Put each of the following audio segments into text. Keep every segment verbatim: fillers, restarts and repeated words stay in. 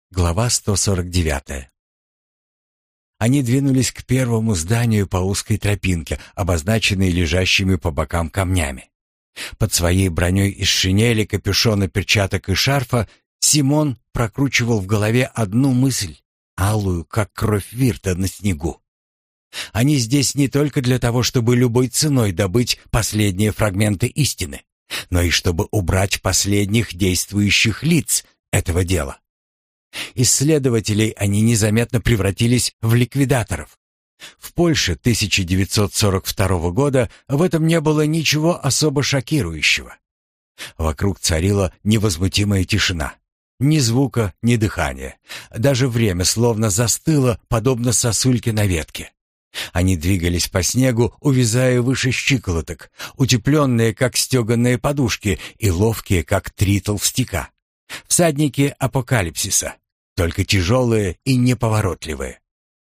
Глава сто сорок девять. Они двинулись к первому зданию по узкой тропинке, обозначенной лежащими по бокам камнями. Под своей броней из шинели, капюшона, перчаток и шарфа Симон прокручивал в голове одну мысль, алую, как кровь Вирта на снегу. Они здесь не только для того, чтобы любой ценой добыть последние фрагменты истины, но и чтобы убрать последних действующих лиц этого дела. Исследователей они незаметно превратились в ликвидаторов. В Польше тысяча девятьсот сорок второго года в этом не было ничего особо шокирующего. Вокруг царила невозмутимая тишина. Ни звука, ни дыхания. Даже время словно застыло, подобно сосульке на ветке. Они двигались по снегу, увязая выше щиколоток, утепленные, как стеганые подушки, и ловкие, как три толстяка. Всадники апокалипсиса, только тяжелые и неповоротливые.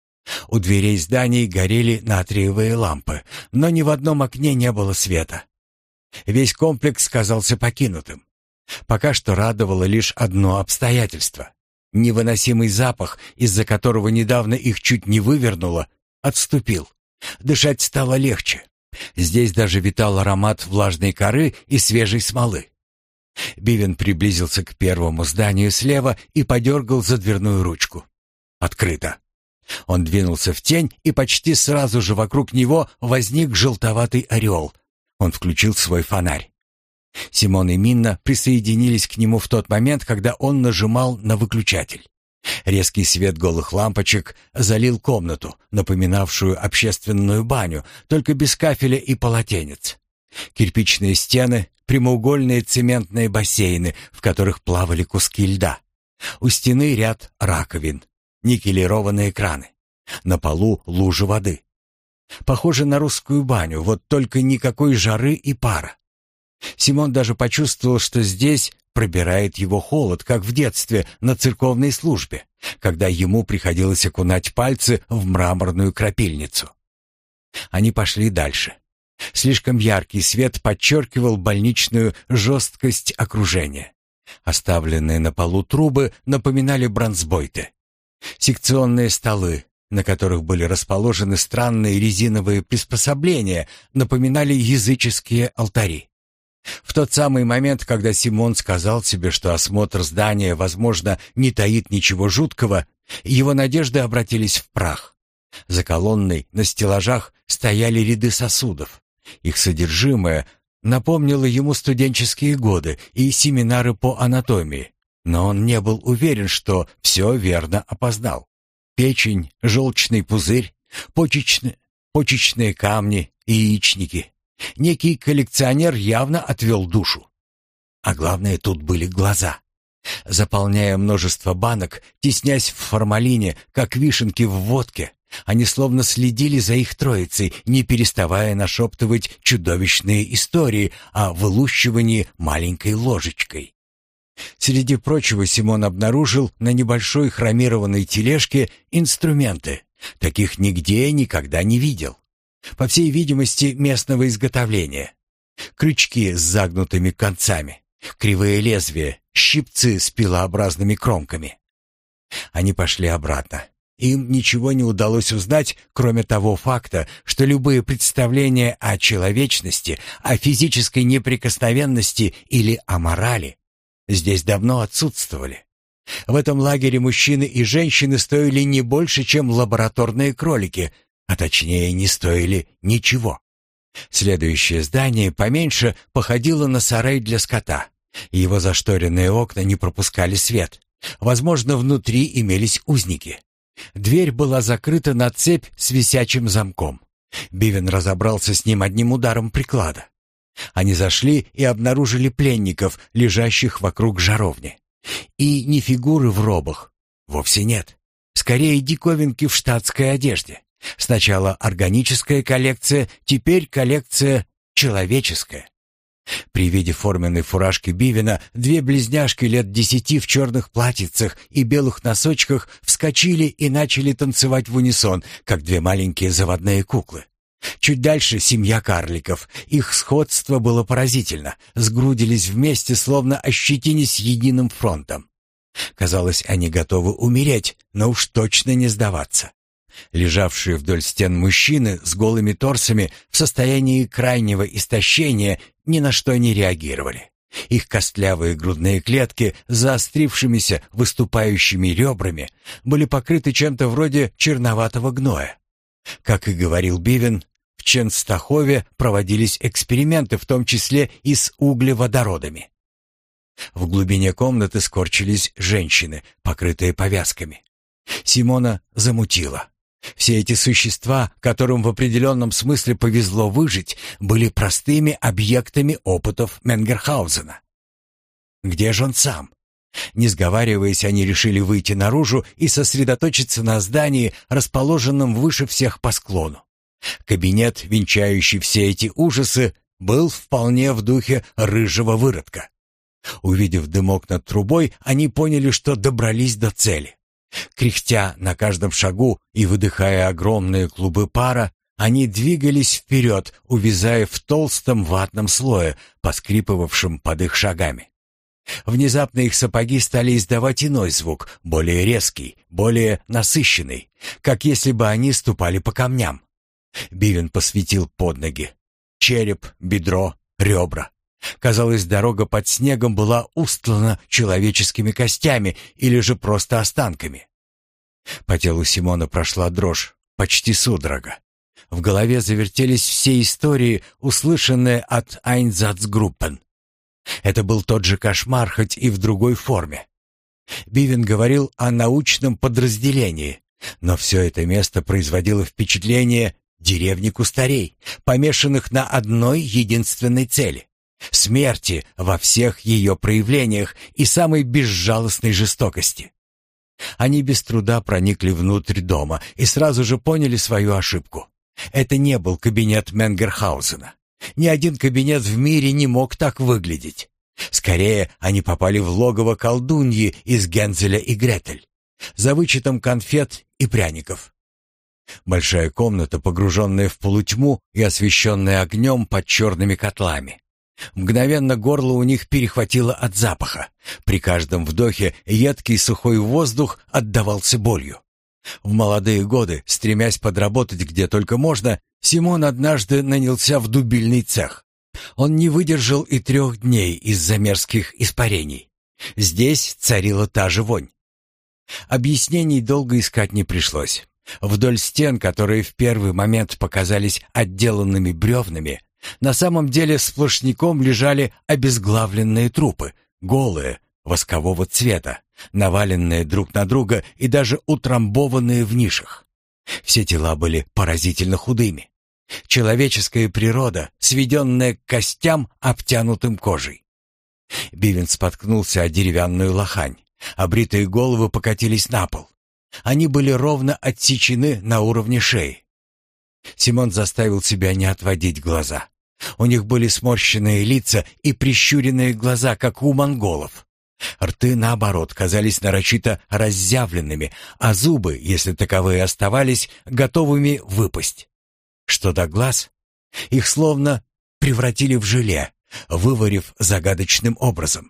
У дверей зданий горели натриевые лампы, но ни в одном окне не было света. Весь комплекс казался покинутым. Пока что радовало лишь одно обстоятельство. Невыносимый запах, из-за которого недавно их чуть не вывернуло, отступил. Дышать стало легче. Здесь даже витал аромат влажной коры и свежей смолы. Бивен приблизился к первому зданию слева и подергал за дверную ручку. Открыто. Он двинулся в тень, и почти сразу же вокруг него возник желтоватый ореол. Он включил свой фонарь. Симон и Минна присоединились к нему в тот момент, когда он нажимал на выключатель. Резкий свет голых лампочек залил комнату, напоминавшую общественную баню, только без кафеля и полотенец. Кирпичные стены, прямоугольные цементные бассейны, в которых плавали куски льда. У стены ряд раковин, никелированные краны. На полу лужи воды. Похоже на русскую баню, вот только никакой жары и пара. Симон даже почувствовал, что здесь пробирает его холод, как в детстве на церковной службе, когда ему приходилось окунать пальцы в мраморную крапильницу. Они пошли дальше. Слишком яркий свет подчеркивал больничную жесткость окружения. Оставленные на полу трубы напоминали бронзбойты. Секционные столы, на которых были расположены странные резиновые приспособления, напоминали языческие алтари. В тот самый момент, когда Симон сказал себе, что осмотр здания, возможно, не таит ничего жуткого, его надежды обратились в прах. За колонной на стеллажах стояли ряды сосудов. Их содержимое напомнило ему студенческие годы и семинары по анатомии, но он не был уверен, что все верно опознал. Печень, желчный пузырь, почечные, почечные камни и яичники. Некий коллекционер явно отвел душу. А главное, тут были глаза. Заполняя множество банок, теснясь в формалине, как вишенки в водке, они словно следили за их троицей, не переставая нашептывать чудовищные истории о вылущивании маленькой ложечкой. Среди прочего Симон обнаружил на небольшой хромированной тележке инструменты. Таких нигде никогда не видел. По всей видимости, местного изготовления. Крючки с загнутыми концами, кривые лезвия, щипцы с пилообразными кромками. Они пошли обратно. Им ничего не удалось узнать, кроме того факта, что любые представления о человечности, о физической неприкосновенности или о морали здесь давно отсутствовали. В этом лагере мужчины и женщины стоили не больше, чем лабораторные кролики, а точнее не стоили ничего. Следующее здание, поменьше, походило на сарай для скота. Его зашторенные окна не пропускали свет. Возможно, внутри имелись узники. Дверь была закрыта на цепь с висячим замком. Бивен разобрался с ним одним ударом приклада. Они зашли и обнаружили пленников, лежащих вокруг жаровни. И не фигуры в робах. Вовсе нет. Скорее, диковинки в штатской одежде. Сначала органическая коллекция, теперь коллекция человеческая. При виде форменной фуражки Бивена две близняшки лет десяти в черных платьицах и белых носочках вскочили и начали танцевать в унисон, как две маленькие заводные куклы. Чуть дальше семья карликов. Их сходство было поразительно. Сгрудились вместе, словно ощетинись единым фронтом. Казалось, они готовы умереть, но уж точно не сдаваться. Лежавшие вдоль стен мужчины с голыми торсами в состоянии крайнего истощения ни на что не реагировали. Их костлявые грудные клетки с заострившимися выступающими ребрами были покрыты чем-то вроде черноватого гноя. Как и говорил Бивен, в Ченстахове проводились эксперименты, в том числе и с углеводородами. В глубине комнаты скорчились женщины, покрытые повязками. Симона замутила. Все эти существа, которым в определенном смысле повезло выжить, были простыми объектами опытов Менгерхаузена. Где же он сам? Не сговариваясь, они решили выйти наружу и сосредоточиться на здании, расположенном выше всех по склону. Кабинет, венчающий все эти ужасы, был вполне в духе рыжего выродка. Увидев дымок над трубой, они поняли, что добрались до цели. Кряхтя на каждом шагу и выдыхая огромные клубы пара, они двигались вперед, увязая в толстом ватном слое, поскрипывавшем под их шагами. Внезапно их сапоги стали издавать иной звук, более резкий, более насыщенный, как если бы они ступали по камням. Бивен посветил под ноги. Череп, бедро, ребра. Казалось, дорога под снегом была устлана человеческими костями или же просто останками. По телу Симона прошла дрожь, почти судорога. В голове завертелись все истории, услышанные от Einsatzgruppen. Это был тот же кошмар, хоть и в другой форме. Бивен говорил о научном подразделении, но все это место производило впечатление деревни кустарей, помешанных на одной единственной цели — смерти во всех ее проявлениях и самой безжалостной жестокости. Они без труда проникли внутрь дома и сразу же поняли свою ошибку. Это не был кабинет Менгерхаузена. Ни один кабинет в мире не мог так выглядеть. Скорее, они попали в логово колдуньи из Гензеля и Гретель, за вычетом конфет и пряников. Большая комната, погруженная в полутьму и освещенная огнем под черными котлами. Мгновенно горло у них перехватило от запаха. При каждом вдохе едкий сухой воздух отдавался болью. В молодые годы, стремясь подработать где только можно, Симон однажды нанялся в дубильный цех. Он не выдержал и трех дней из-за мерзких испарений. Здесь царила та же вонь. Объяснений долго искать не пришлось. Вдоль стен, которые в первый момент показались отделанными бревнами, на самом деле сплошняком лежали обезглавленные трупы, голые, воскового цвета, наваленные друг на друга и даже утрамбованные в нишах. Все тела были поразительно худыми. Человеческая природа, сведенная к костям, обтянутым кожей. Бивен споткнулся о деревянную лохань. Обритые головы покатились на пол. Они были ровно отсечены на уровне шеи. Симон заставил себя не отводить глаза. У них были сморщенные лица и прищуренные глаза, как у монголов. Рты, наоборот, казались нарочито разъявленными, а зубы, если таковые оставались, готовыми выпасть. Что до глаз, их словно превратили в желе, выварив загадочным образом.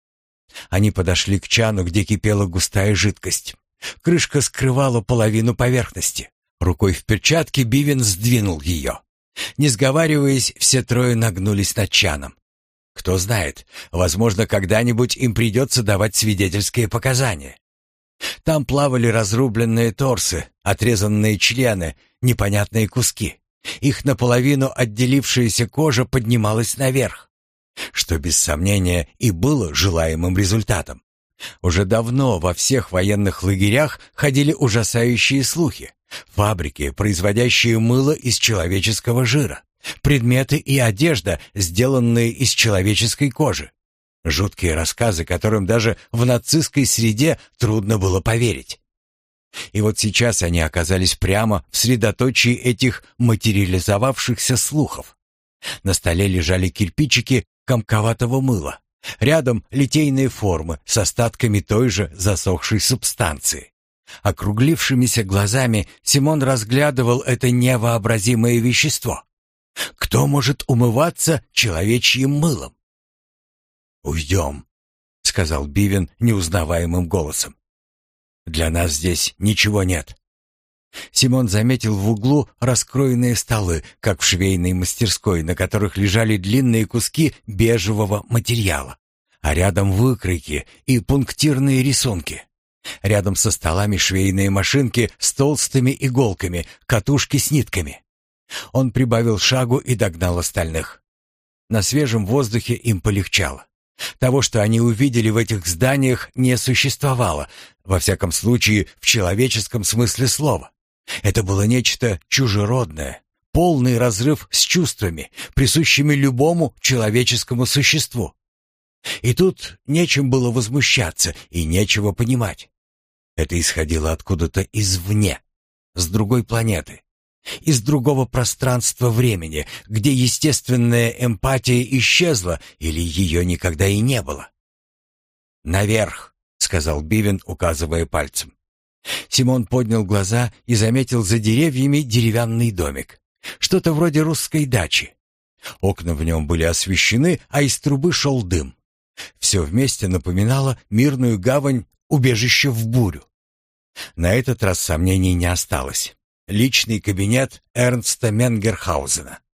Они подошли к чану, где кипела густая жидкость. Крышка скрывала половину поверхности. Рукой в перчатке Бивен сдвинул ее. Не сговариваясь, все трое нагнулись над чаном. Кто знает, возможно, когда-нибудь им придется давать свидетельские показания. Там плавали разрубленные торсы, отрезанные члены, непонятные куски. Их наполовину отделившаяся кожа поднималась наверх, что без сомнения и было желаемым результатом. Уже давно во всех военных лагерях ходили ужасающие слухи. Фабрики, производящие мыло из человеческого жира. Предметы и одежда, сделанные из человеческой кожи. Жуткие рассказы, которым даже в нацистской среде трудно было поверить. И вот сейчас они оказались прямо в средоточии этих материализовавшихся слухов. На столе лежали кирпичики комковатого мыла. Рядом литейные формы с остатками той же засохшей субстанции. Округлившимися глазами Симон разглядывал это невообразимое вещество. Кто может умываться человечьим мылом? «Уйдем», — сказал Бивен неузнаваемым голосом. «Для нас здесь ничего нет». Симон заметил в углу раскроенные столы, как в швейной мастерской, на которых лежали длинные куски бежевого материала, а рядом выкройки и пунктирные рисунки. Рядом со столами швейные машинки с толстыми иголками, катушки с нитками. Он прибавил шагу и догнал остальных. На свежем воздухе им полегчало. Того, что они увидели в этих зданиях, не существовало, во всяком случае, в человеческом смысле слова. Это было нечто чужеродное, полный разрыв с чувствами, присущими любому человеческому существу. И тут нечем было возмущаться и нечего понимать. Это исходило откуда-то извне, с другой планеты, из другого пространства-времени, где естественная эмпатия исчезла или ее никогда и не было. «Наверх», — сказал Бивен, указывая пальцем. Симон поднял глаза и заметил за деревьями деревянный домик. Что-то вроде русской дачи. Окна в нем были освещены, а из трубы шел дым. Все вместе напоминало мирную гавань, убежище в бурю. На этот раз сомнений не осталось. Личный кабинет Эрнста Менгерхаузена.